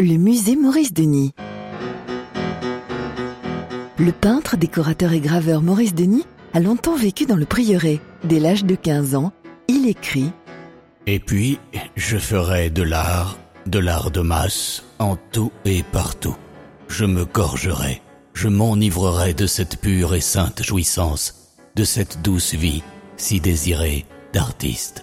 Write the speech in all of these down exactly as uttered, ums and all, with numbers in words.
Le musée Maurice Denis. Le peintre, décorateur et graveur Maurice Denis a longtemps vécu dans le prieuré. Dès l'âge de quinze ans, il écrit « Et puis, je ferai de l'art, de l'art de masse, en tout et partout. Je me gorgerai, je m'enivrerai de cette pure et sainte jouissance, de cette douce vie, si désirée d'artiste. »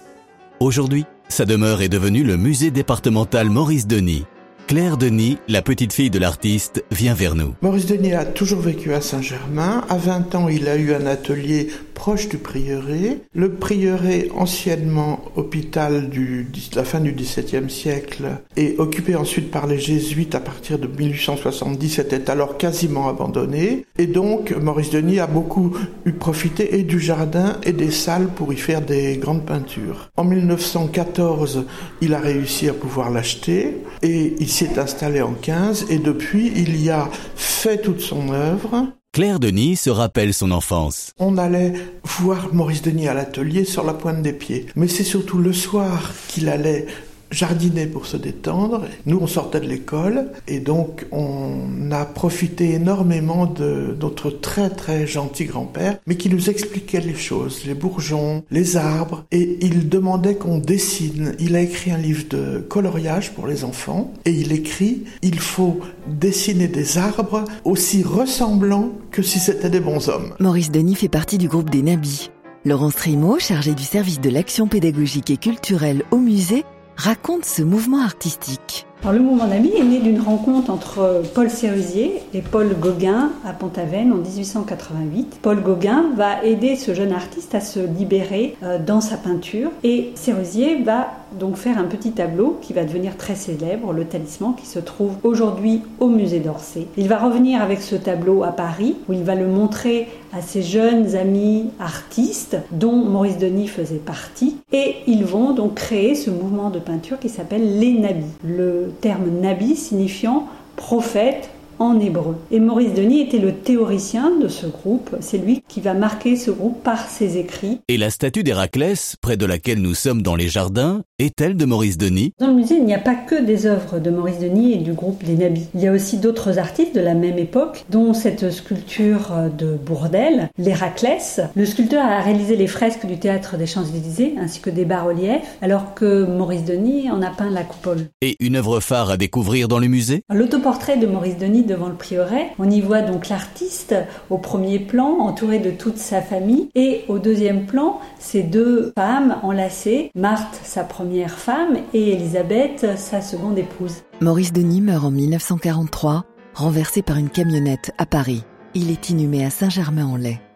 Aujourd'hui, sa demeure est devenue le musée départemental Maurice Denis. Claire Denis, la petite fille de l'artiste, vient vers nous. Maurice Denis a toujours vécu à Saint-Germain. À vingt ans, il a eu un atelier proche du prieuré. Le prieuré, anciennement hôpital du, de la fin du dix-septième siècle, et occupé ensuite par les jésuites à partir de mille huit cent soixante-dix, était alors quasiment abandonné. Et donc, Maurice Denis a beaucoup eu profité et du jardin et des salles pour y faire des grandes peintures. En mille neuf cent quatorze, il a réussi à pouvoir l'acheter et il s'est installé en quinze et depuis, il y a fait toute son œuvre. Claire Denis se rappelle son enfance. On allait voir Maurice Denis à l'atelier sur la pointe des pieds. Mais c'est surtout le soir qu'il allait jardiner pour se détendre. Nous, on sortait de l'école et donc on a profité énormément de notre très très gentil grand-père, mais qui nous expliquait les choses, les bourgeons, les arbres, et il demandait qu'on dessine. Il a écrit un livre de coloriage pour les enfants et il écrit « Il faut dessiner des arbres aussi ressemblants que si c'était des bonshommes ». Maurice Denis fait partie du groupe des Nabis. Laurence Trimeau, chargée du service de l'action pédagogique et culturelle au musée, raconte ce mouvement artistique. Alors, le mouvement Nabi est né d'une rencontre entre Paul Sérusier et Paul Gauguin à Pont-Aven en dix-huit cent quatre-vingt-huit. Paul Gauguin va aider ce jeune artiste à se libérer euh, dans sa peinture et Sérusier va donc faire un petit tableau qui va devenir très célèbre, le Talisman, qui se trouve aujourd'hui au musée d'Orsay. Il va revenir avec ce tableau à Paris où il va le montrer à ses jeunes amis artistes dont Maurice Denis faisait partie et ils vont donc créer ce mouvement de peinture qui s'appelle les Nabis. Le terme Nabi signifiant prophète en hébreu. Et Maurice Denis était le théoricien de ce groupe. C'est lui qui va marquer ce groupe par ses écrits. Et la statue d'Héraclès, près de laquelle nous sommes dans les jardins, est-elle de Maurice Denis? Dans le musée, il n'y a pas que des œuvres de Maurice Denis et du groupe des Nabis. Il y a aussi d'autres artistes de la même époque, dont cette sculpture de Bourdelle, l'Héraclès. Le sculpteur a réalisé les fresques du théâtre des Champs-Élysées, ainsi que des bas-reliefs, alors que Maurice Denis en a peint la coupole. Et une œuvre phare à découvrir dans le musée? L'autoportrait de Maurice Denis devant le prieuré. On y voit donc l'artiste au premier plan, entouré de toute sa famille, et au deuxième plan, ces deux femmes enlacées, Marthe, sa première femme, et Élisabeth, sa seconde épouse. Maurice Denis meurt en mille neuf cent quarante-trois, renversé par une camionnette à Paris. Il est inhumé à Saint-Germain-en-Laye.